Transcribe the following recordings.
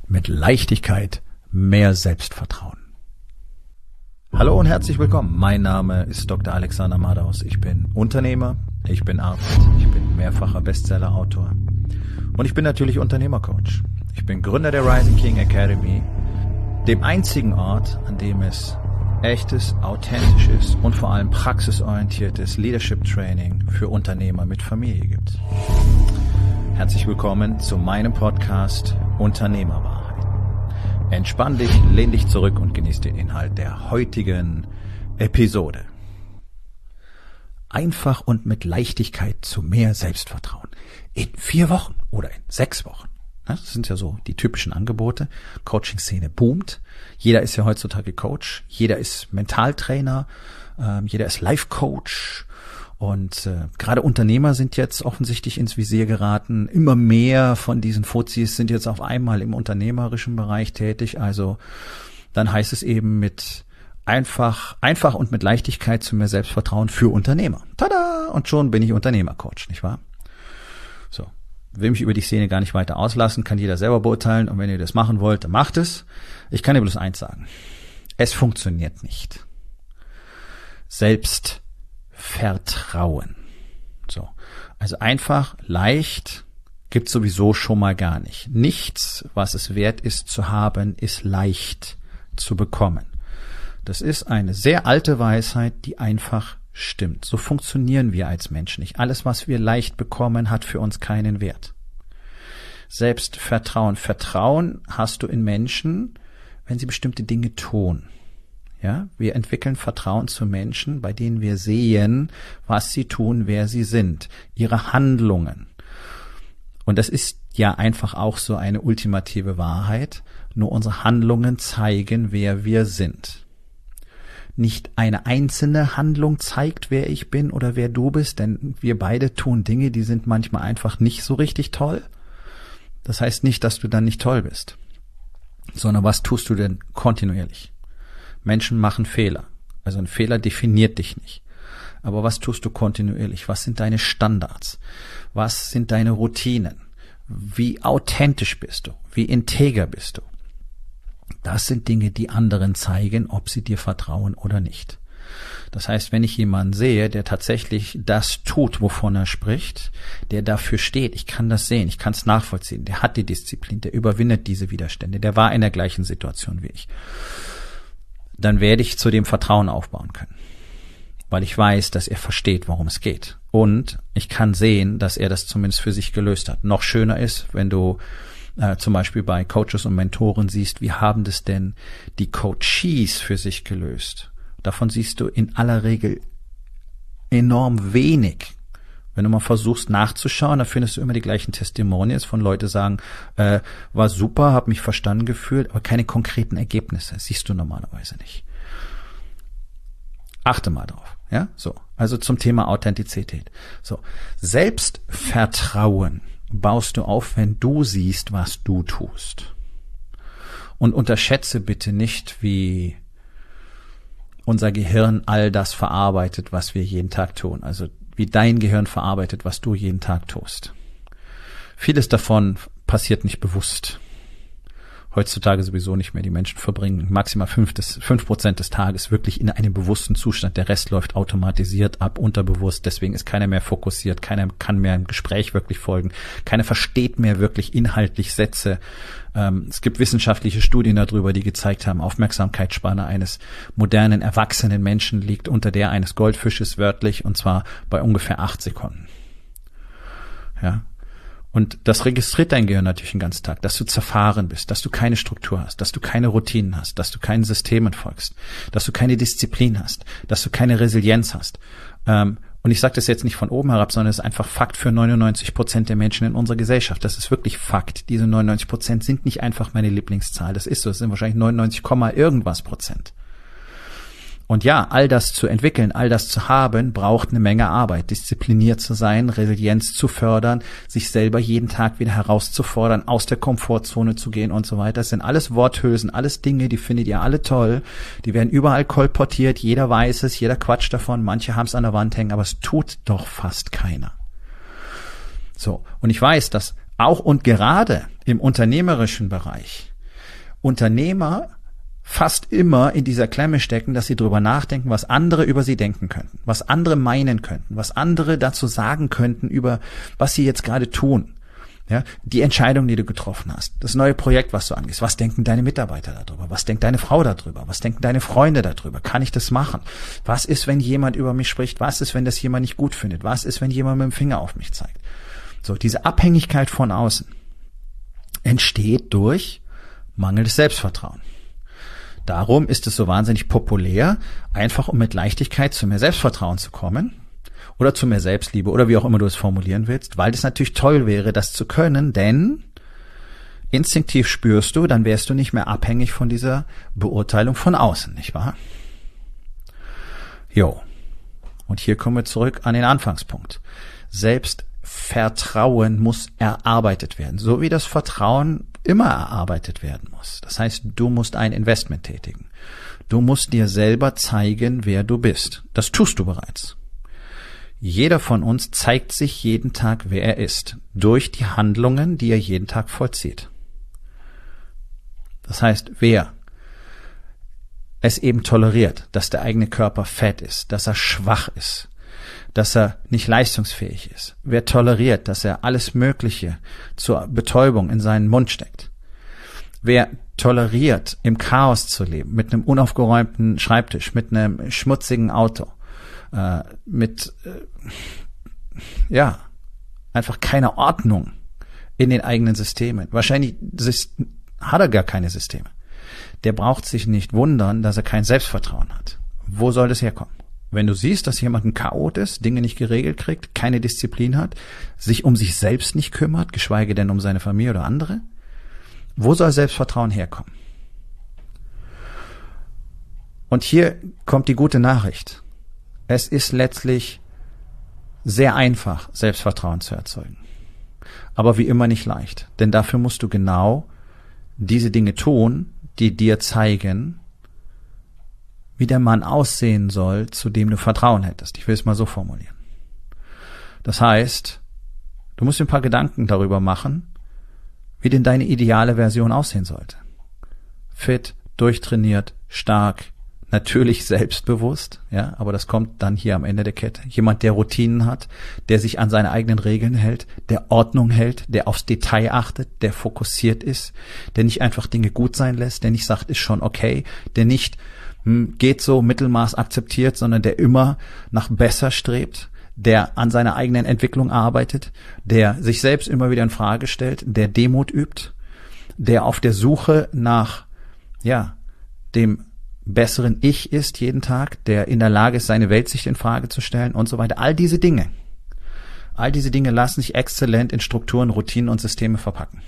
mit Leichtigkeit mehr Selbstvertrauen. Hallo und herzlich willkommen. Mein Name ist Dr. Alexander Madaus. Ich bin Unternehmer, ich bin Arzt, ich bin mehrfacher Bestseller-Autor und ich bin natürlich Unternehmercoach. Ich bin Gründer der Rising King Academy, dem einzigen Ort, an dem es echtes, authentisches und vor allem praxisorientiertes Leadership Training für Unternehmer mit Familie gibt. Herzlich willkommen zu meinem Podcast Unternehmerwahrheit. Entspann dich, lehn dich zurück und genieß den Inhalt der heutigen Episode. Einfach und mit Leichtigkeit zu mehr Selbstvertrauen. In 4 Wochen oder in 6 Wochen. Das sind ja so die typischen Angebote. Coaching-Szene boomt. Jeder ist ja heutzutage Coach. Jeder ist Mentaltrainer. Jeder ist Life-Coach. Und gerade Unternehmer sind jetzt offensichtlich ins Visier geraten. Immer mehr von diesen Fuzis sind jetzt auf einmal im unternehmerischen Bereich tätig. Also dann heißt es eben mit einfach und mit Leichtigkeit zu mehr Selbstvertrauen für Unternehmer. Tada! Und schon bin ich Unternehmercoach, nicht wahr? So. Will mich über die Szene gar nicht weiter auslassen, kann jeder selber beurteilen. Und wenn ihr das machen wollt, dann macht es. Ich kann dir bloß eins sagen. Es funktioniert nicht. Selbstvertrauen. So. Also einfach, leicht gibt's sowieso schon mal gar nicht. Nichts, was es wert ist zu haben, ist leicht zu bekommen. Das ist eine sehr alte Weisheit, die einfach stimmt. So funktionieren wir als Menschen nicht. Alles, was wir leicht bekommen, hat für uns keinen Wert. Selbstvertrauen. Vertrauen hast du in Menschen, wenn sie bestimmte Dinge tun. Ja, wir entwickeln Vertrauen zu Menschen, bei denen wir sehen, was sie tun, wer sie sind, ihre Handlungen. Und das ist ja einfach auch so eine ultimative Wahrheit. Nur unsere Handlungen zeigen, wer wir sind. Nicht eine einzelne Handlung zeigt, wer ich bin oder wer du bist, denn wir beide tun Dinge, die sind manchmal einfach nicht so richtig toll. Das heißt nicht, dass du dann nicht toll bist, sondern was tust du denn kontinuierlich? Menschen machen Fehler. Also ein Fehler definiert dich nicht. Aber was tust du kontinuierlich? Was sind deine Standards? Was sind deine Routinen? Wie authentisch bist du? Wie integer bist du? Das sind Dinge, die anderen zeigen, ob sie dir vertrauen oder nicht. Das heißt, wenn ich jemanden sehe, der tatsächlich das tut, wovon er spricht, der dafür steht, ich kann das sehen, ich kann es nachvollziehen, der hat die Disziplin, der überwindet diese Widerstände, der war in der gleichen Situation wie ich, dann werde ich zu dem Vertrauen aufbauen können, weil ich weiß, dass er versteht, worum es geht. Und ich kann sehen, dass er das zumindest für sich gelöst hat. Noch schöner ist, wenn du zum Beispiel bei Coaches und Mentoren siehst, wie haben das denn die Coachees für sich gelöst? Davon siehst du in aller Regel enorm wenig. Wenn du mal versuchst nachzuschauen, dann findest du immer die gleichen Testimonials von Leuten, die sagen, war super, habe mich verstanden gefühlt, aber keine konkreten Ergebnisse. Das siehst du normalerweise nicht. Achte mal drauf. Ja, so. Also zum Thema Authentizität. So. Selbstvertrauen baust du auf, wenn du siehst, was du tust. Und unterschätze bitte nicht, wie unser Gehirn all das verarbeitet, was wir jeden Tag tun. Also wie dein Gehirn verarbeitet, was du jeden Tag tust. Vieles davon passiert nicht bewusst. Heutzutage sowieso nicht mehr. Die Menschen verbringen maximal 5% des Tages wirklich in einem bewussten Zustand. Der Rest läuft automatisiert ab, unterbewusst. Deswegen ist keiner mehr fokussiert. Keiner kann mehr im Gespräch wirklich folgen. Keiner versteht mehr wirklich inhaltlich Sätze. Es gibt wissenschaftliche Studien darüber, die gezeigt haben, Aufmerksamkeitsspanne eines modernen, erwachsenen Menschen liegt unter der eines Goldfisches wörtlich, und zwar bei ungefähr 8 Sekunden. Ja. Und das registriert dein Gehirn natürlich den ganzen Tag, dass du zerfahren bist, dass du keine Struktur hast, dass du keine Routinen hast, dass du keinen Systemen folgst, dass du keine Disziplin hast, dass du keine Resilienz hast. Und ich sage das jetzt nicht von oben herab, sondern es ist einfach Fakt für 99% der Menschen in unserer Gesellschaft. Das ist wirklich Fakt. Diese 99% sind nicht einfach meine Lieblingszahl. Das ist so. Es sind wahrscheinlich 99, irgendwas Prozent. Und ja, all das zu entwickeln, all das zu haben, braucht eine Menge Arbeit. Diszipliniert zu sein, Resilienz zu fördern, sich selber jeden Tag wieder herauszufordern, aus der Komfortzone zu gehen und so weiter. Das sind alles Worthülsen, alles Dinge, die findet ihr alle toll. Die werden überall kolportiert, jeder weiß es, jeder quatscht davon, manche haben es an der Wand hängen, aber es tut doch fast keiner. So, und ich weiß, dass auch und gerade im unternehmerischen Bereich Unternehmer fast immer in dieser Klemme stecken, dass sie drüber nachdenken, was andere über sie denken könnten, was andere meinen könnten, was andere dazu sagen könnten über was sie jetzt gerade tun. Ja, die Entscheidung, die du getroffen hast, das neue Projekt, was du angehst, was denken deine Mitarbeiter darüber, was denkt deine Frau darüber, was denken deine Freunde darüber, kann ich das machen? Was ist, wenn jemand über mich spricht? Was ist, wenn das jemand nicht gut findet? Was ist, wenn jemand mit dem Finger auf mich zeigt? So, diese Abhängigkeit von außen entsteht durch mangelndes Selbstvertrauen. Darum ist es so wahnsinnig populär, einfach um mit Leichtigkeit zu mehr Selbstvertrauen zu kommen oder zu mehr Selbstliebe oder wie auch immer du es formulieren willst, weil es natürlich toll wäre, das zu können, denn instinktiv spürst du, dann wärst du nicht mehr abhängig von dieser Beurteilung von außen, nicht wahr? Jo. Und hier kommen wir zurück an den Anfangspunkt. Selbstvertrauen muss erarbeitet werden, so wie das Vertrauen immer erarbeitet werden muss. Das heißt, du musst ein Investment tätigen. Du musst dir selber zeigen, wer du bist. Das tust du bereits. Jeder von uns zeigt sich jeden Tag, wer er ist, durch die Handlungen, die er jeden Tag vollzieht. Das heißt, wer es eben toleriert, dass der eigene Körper fett ist, dass er schwach ist, dass er nicht leistungsfähig ist. Wer toleriert, dass er alles Mögliche zur Betäubung in seinen Mund steckt. Wer toleriert, im Chaos zu leben, mit einem unaufgeräumten Schreibtisch, mit einem schmutzigen Auto, einfach keine Ordnung in den eigenen Systemen. Wahrscheinlich hat er gar keine Systeme. Der braucht sich nicht wundern, dass er kein Selbstvertrauen hat. Wo soll das herkommen? Wenn du siehst, dass jemand ein Chaot ist, Dinge nicht geregelt kriegt, keine Disziplin hat, sich um sich selbst nicht kümmert, geschweige denn um seine Familie oder andere, wo soll Selbstvertrauen herkommen? Und hier kommt die gute Nachricht. Es ist letztlich sehr einfach, Selbstvertrauen zu erzeugen. Aber wie immer nicht leicht. Denn dafür musst du genau diese Dinge tun, die dir zeigen, wie der Mann aussehen soll, zu dem du Vertrauen hättest. Ich will es mal so formulieren. Das heißt, du musst dir ein paar Gedanken darüber machen, wie denn deine ideale Version aussehen sollte. Fit, durchtrainiert, stark, natürlich selbstbewusst, ja, aber das kommt dann hier am Ende der Kette. Jemand, der Routinen hat, der sich an seine eigenen Regeln hält, der Ordnung hält, der aufs Detail achtet, der fokussiert ist, der nicht einfach Dinge gut sein lässt, der nicht sagt, ist schon okay, der nicht geht so, Mittelmaß akzeptiert, sondern der immer nach besser strebt, der an seiner eigenen Entwicklung arbeitet, der sich selbst immer wieder in Frage stellt, der Demut übt, der auf der Suche nach, dem besseren Ich ist jeden Tag, der in der Lage ist, seine Weltsicht in Frage zu stellen und so weiter. All diese Dinge lassen sich exzellent in Strukturen, Routinen und Systeme verpacken.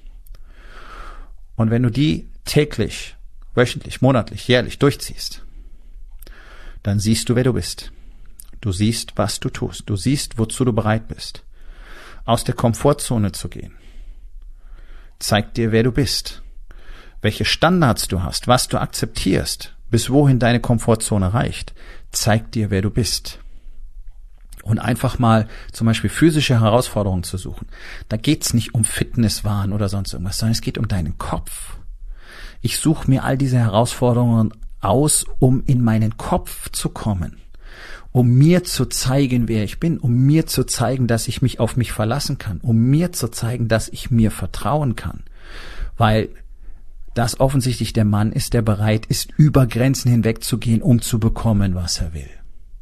Und wenn du die täglich, wöchentlich, monatlich, jährlich durchziehst, dann siehst du, wer du bist. Du siehst, was du tust. Du siehst, wozu du bereit bist. Aus der Komfortzone zu gehen zeigt dir, wer du bist. Welche Standards du hast, was du akzeptierst, bis wohin deine Komfortzone reicht, zeigt dir, wer du bist. Und einfach mal zum Beispiel physische Herausforderungen zu suchen. Da geht's nicht um Fitnesswahn oder sonst irgendwas, sondern es geht um deinen Kopf. Ich suche mir all diese Herausforderungen aus, um in meinen Kopf zu kommen, um mir zu zeigen, wer ich bin, um mir zu zeigen, dass ich mich auf mich verlassen kann, um mir zu zeigen, dass ich mir vertrauen kann, weil das offensichtlich der Mann ist, der bereit ist, über Grenzen hinwegzugehen, um zu bekommen, was er will.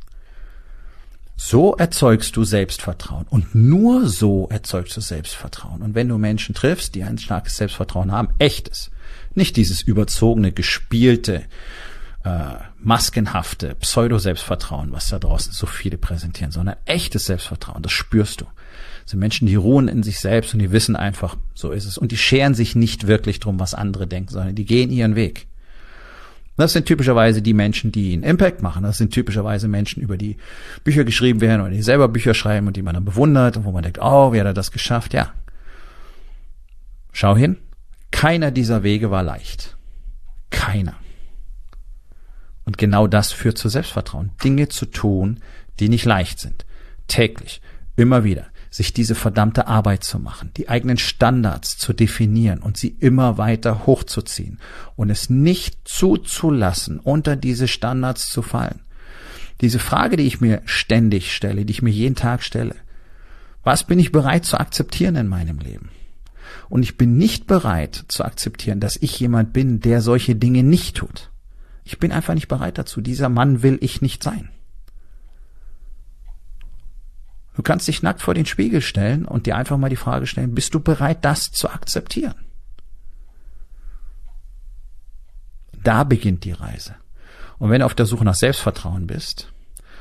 So erzeugst du Selbstvertrauen und nur so erzeugst du Selbstvertrauen. Und wenn du Menschen triffst, die ein starkes Selbstvertrauen haben, echtes, nicht dieses überzogene, gespielte, maskenhafte Pseudo-Selbstvertrauen, was da draußen so viele präsentieren, sondern echtes Selbstvertrauen, das spürst du. Das sind Menschen, die ruhen in sich selbst und die wissen einfach, so ist es. Und die scheren sich nicht wirklich drum, was andere denken, sondern die gehen ihren Weg. Das sind typischerweise die Menschen, die einen Impact machen. Das sind typischerweise Menschen, über die Bücher geschrieben werden oder die selber Bücher schreiben und die man dann bewundert und wo man denkt, oh, wie hat er das geschafft? Ja. Schau hin. Keiner dieser Wege war leicht. Keiner. Und genau das führt zu Selbstvertrauen. Dinge zu tun, die nicht leicht sind. Täglich. Immer wieder. sich diese verdammte Arbeit zu machen, die eigenen Standards zu definieren und sie immer weiter hochzuziehen und es nicht zuzulassen, unter diese Standards zu fallen. Diese Frage, die ich mir ständig stelle, die ich mir jeden Tag stelle: Was bin ich bereit zu akzeptieren in meinem Leben? Und ich bin nicht bereit zu akzeptieren, dass ich jemand bin, der solche Dinge nicht tut. Ich bin einfach nicht bereit dazu. Dieser Mann will ich nicht sein. Du kannst dich nackt vor den Spiegel stellen und dir einfach mal die Frage stellen: Bist du bereit, das zu akzeptieren? Da beginnt die Reise. Und wenn du auf der Suche nach Selbstvertrauen bist,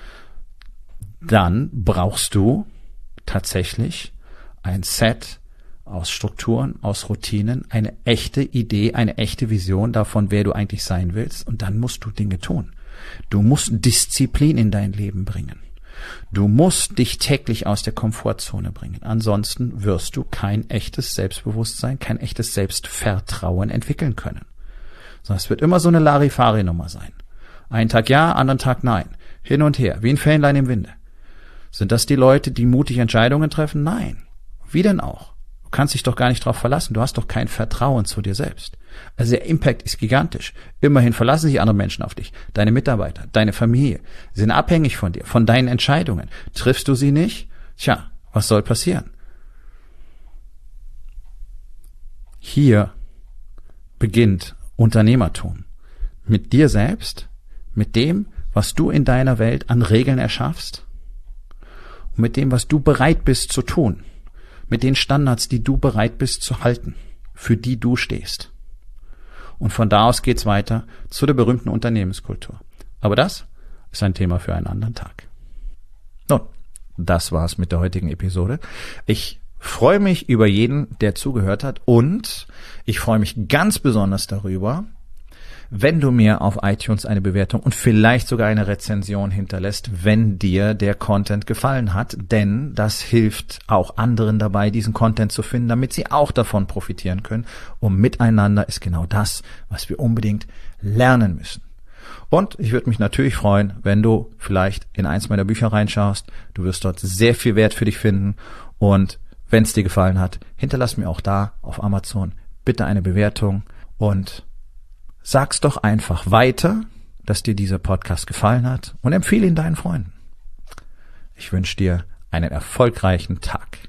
dann brauchst du tatsächlich ein Set aus Strukturen, aus Routinen, eine echte Idee, eine echte Vision davon, wer du eigentlich sein willst. Und dann musst du Dinge tun. Du musst Disziplin in dein Leben bringen. Du musst dich täglich aus der Komfortzone bringen. Ansonsten wirst du kein echtes Selbstbewusstsein, kein echtes Selbstvertrauen entwickeln können. Sondern es wird immer so eine Larifari-Nummer sein. Einen Tag ja, anderen Tag nein. Hin und her, wie ein Fähnlein im Winde. Sind das die Leute, die mutig Entscheidungen treffen? Nein. Wie denn auch? Du kannst dich doch gar nicht darauf verlassen. Du hast doch kein Vertrauen zu dir selbst. Also der Impact ist gigantisch. Immerhin verlassen sich andere Menschen auf dich. Deine Mitarbeiter, deine Familie sind abhängig von dir, von deinen Entscheidungen. Triffst du sie nicht? Tja, was soll passieren? Hier beginnt Unternehmertum. Mit dir selbst, mit dem, was du in deiner Welt an Regeln erschaffst und mit dem, was du bereit bist zu tun. Mit den Standards, die du bereit bist zu halten, für die du stehst. Und von da aus geht's weiter zu der berühmten Unternehmenskultur. Aber das ist ein Thema für einen anderen Tag. Nun, das war's mit der heutigen Episode. Ich freue mich über jeden, der zugehört hat, und ich freue mich ganz besonders darüber, wenn du mir auf iTunes eine Bewertung und vielleicht sogar eine Rezension hinterlässt, wenn dir der Content gefallen hat, denn das hilft auch anderen dabei, diesen Content zu finden, damit sie auch davon profitieren können. Und miteinander ist genau das, was wir unbedingt lernen müssen. Und ich würde mich natürlich freuen, wenn du vielleicht in eins meiner Bücher reinschaust. Du wirst dort sehr viel Wert für dich finden. Und wenn es dir gefallen hat, hinterlass mir auch da auf Amazon bitte eine Bewertung und sag's doch einfach weiter, dass dir dieser Podcast gefallen hat, und empfehle ihn deinen Freunden. Ich wünsche dir einen erfolgreichen Tag.